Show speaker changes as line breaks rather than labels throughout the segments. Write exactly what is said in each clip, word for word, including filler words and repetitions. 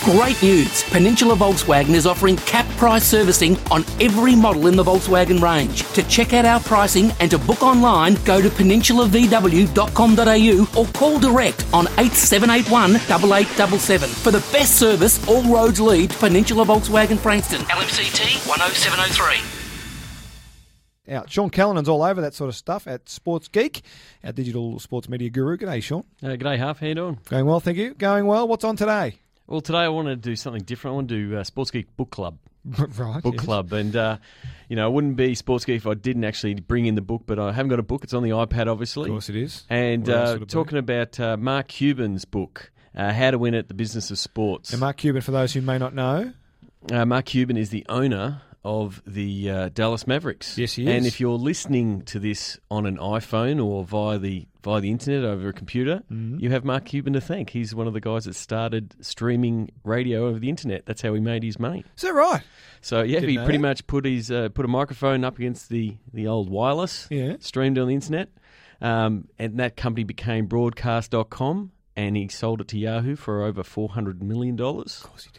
Great news! Peninsula Volkswagen is offering cap price servicing on every model in the Volkswagen range. To check out our pricing and to book online, go to peninsula v w dot com dot a u or call direct on eight seven eight one, eight eight seven seven. For the best service, all roads lead to Peninsula Volkswagen Frankston. L M C T one oh seven oh three.
Out. Sean Callanan's all over that sort of stuff at Sports Geek, our digital sports media guru. G'day, Sean.
Uh, g'day, Huff. How you doing?
Going well, thank you. Going well. What's on today?
Well, today I want to do something different. I want to do uh, Sports Geek Book Club.
right.
Book
yes.
Club. And, uh, you know, I wouldn't be Sports Geek if I didn't actually bring in the book, but I haven't got a book. It's on the iPad, obviously.
Of course it is.
And uh, talking about uh, Mark Cuban's book, uh, How to Win at the Business of Sports.
And Mark Cuban, for those who may not know.
Uh, Mark Cuban is the owner of the uh, Dallas Mavericks.
Yes, he is.
And if you're listening to this on an iPhone or via the via the internet over a computer, mm-hmm. you have Mark Cuban to thank. He's one of the guys that started streaming radio over the internet. That's how he made his money.
Is that right?
So yeah,
Didn't
he
know
pretty
that.
much put his uh, put a microphone up against the, the old wireless,
yeah.
streamed on the internet, um, and that company became broadcast dot com, and he sold it to Yahoo for over four hundred million dollars.
Of course he did.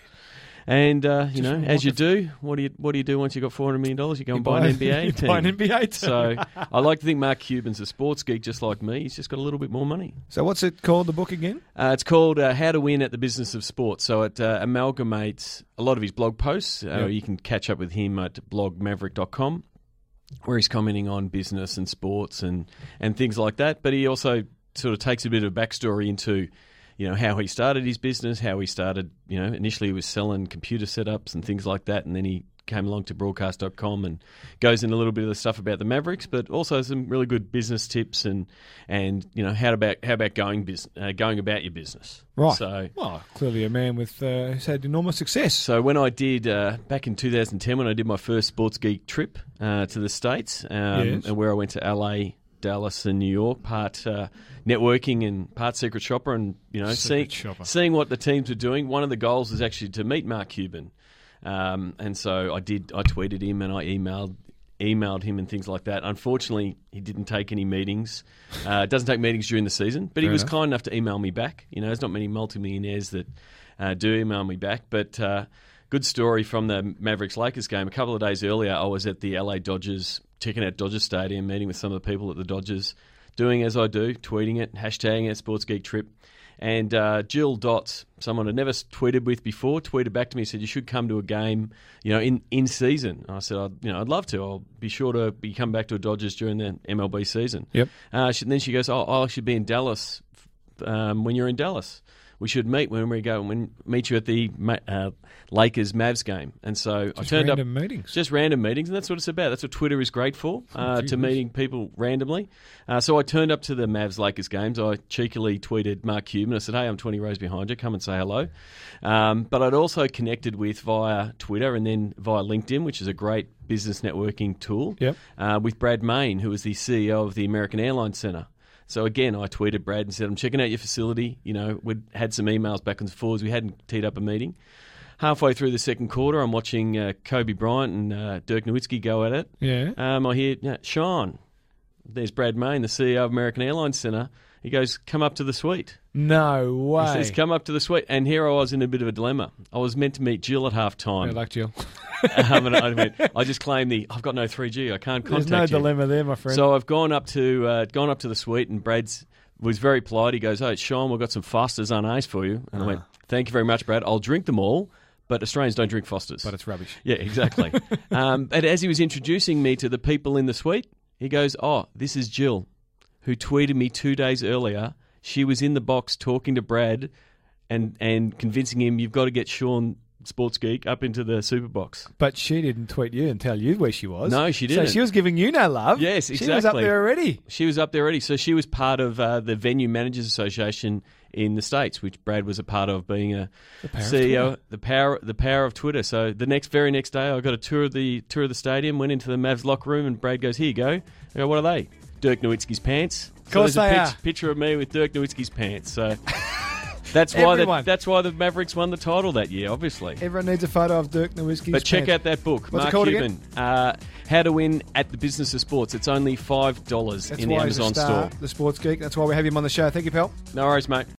And uh, you
Just
know, as you do, what do you what do you do once you've got four hundred million dollars? You go and buy, buy an N B A
you
team.
Buy an N B A team.
So I like to think Mark Cuban's a sports geek just like me. He's just got a little bit more money.
So what's it called, the book again?
Uh, it's called uh, How to Win at the Business of Sports. So it uh, amalgamates a lot of his blog posts. Uh,
yep.
You can catch up with him at blog maverick dot com, where he's commenting on business and sports and, and things like that. But he also sort of takes a bit of a backstory into, you know, how he started his business, how he started, you know, initially he was selling computer setups and things like that, and then he came along to broadcast dot com and goes in a little bit of the stuff about the Mavericks, but also some really good business tips and, and you know, how about how about going business, uh, going about your business.
Right.
So,
well, clearly a man with uh, who's had enormous success.
So when I did, uh, back in two thousand ten, when I did my first Sports Geek trip uh, to the States, um,
yes.
and where I went to L A, Dallas and New York, part uh, networking and part secret shopper, and you know, seeing, seeing what the teams were doing. One of the goals was actually to meet Mark Cuban, um, and so I did. I tweeted him and I emailed emailed him and things like that. Unfortunately, he didn't take any meetings. Uh, doesn't take meetings during the season, but
Fair
he was
enough.
kind enough to email me back. You know, there's not many multimillionaires that uh, do email me back, but. Uh, Good story from the Mavericks-Lakers game. A couple of days earlier, I was at the L A Dodgers, checking out Dodger Stadium, meeting with some of the people at the Dodgers, doing as I do, tweeting it, hashtagging it, Sports Geek Trip. And uh, Jill Dotz, someone I'd never tweeted with before, tweeted back to me and said, you should come to a game, you know, in, in season. And I said, I'd, you know, I'd love to. I'll be sure to be come back to a Dodgers during the M L B season.
Yep.
Uh, she, and then she goes, oh, I should be in Dallas um, when you're in Dallas. We should meet when we go and meet you at the uh, Lakers Mavs game. And so
just
I turned up.
Random meetings.
Just random meetings, and that's what it's about. That's what Twitter is great for, uh,
oh,
to meeting people randomly. Uh, so I turned up to the Mavs Lakers games. I cheekily tweeted Mark Cuban. I said, hey, I'm twenty rows behind you. Come and say hello. Um, but I'd also connected with via Twitter and then via LinkedIn, which is a great business networking tool,
yep.
uh, with Brad Main, who is the C E O of the American Airlines Center. So again, I tweeted Brad and said, I'm checking out your facility. You know, we'd had some emails back and forwards. We hadn't teed up a meeting. Halfway through the second quarter, I'm watching uh, Kobe Bryant and uh, Dirk Nowitzki go at it.
Yeah.
Um, I hear, yeah, Sean, there's Brad Main, the C E O of American Airlines Center. He goes, come up to the suite.
No way.
He says, come up to the suite. And here I was in a bit of a dilemma. I was meant to meet Jill at half time.
I like Jill.
um, and I, mean, I just claimed the, I've got no three G. I can't contact
There's no
you.
dilemma there, my friend.
So I've gone up to uh, gone up to the suite, and Brad's was very polite. He goes, oh, it's Sean, we've got some Fosters on ice for you. And I went, thank you very much, Brad. I'll drink them all, but Australians don't drink Fosters.
But it's rubbish.
Yeah, exactly. um, and as he was introducing me to the people in the suite, he goes, oh, this is Jill, who tweeted me two days earlier. She was in the box talking to Brad and, and convincing him, you've got to get Sean Sports Geek up into the super box.
But she didn't tweet you and tell you where she was.
No, she didn't.
So she was giving you no love.
Yes, exactly.
She was up there already.
She was up there already. So she was part of uh, the Venue Managers Association in the States, which Brad was a part of, being a C E O. The power, the power of Twitter. So the next, very next day, I got a tour of the tour of the stadium. Went into the Mavs locker room, and Brad goes, "Here you go." I go, "What are they?" Dirk Nowitzki's pants.
Of course
so there's
they
a
are.
pitch, picture of me with Dirk Nowitzki's pants. So. That's why the, that's why the Mavericks won the title that year, obviously.
Everyone needs a photo of Dirk Nowitzki's
But check
pants.
out that book,
What's
Mark
it called
Cuban, uh, How to Win at the Business of Sports. It's only five dollars
That's
in the
why he's
Amazon
a star,
store.
The Sports Geek. That's why we have him on the show. Thank you, pal.
No worries, mate.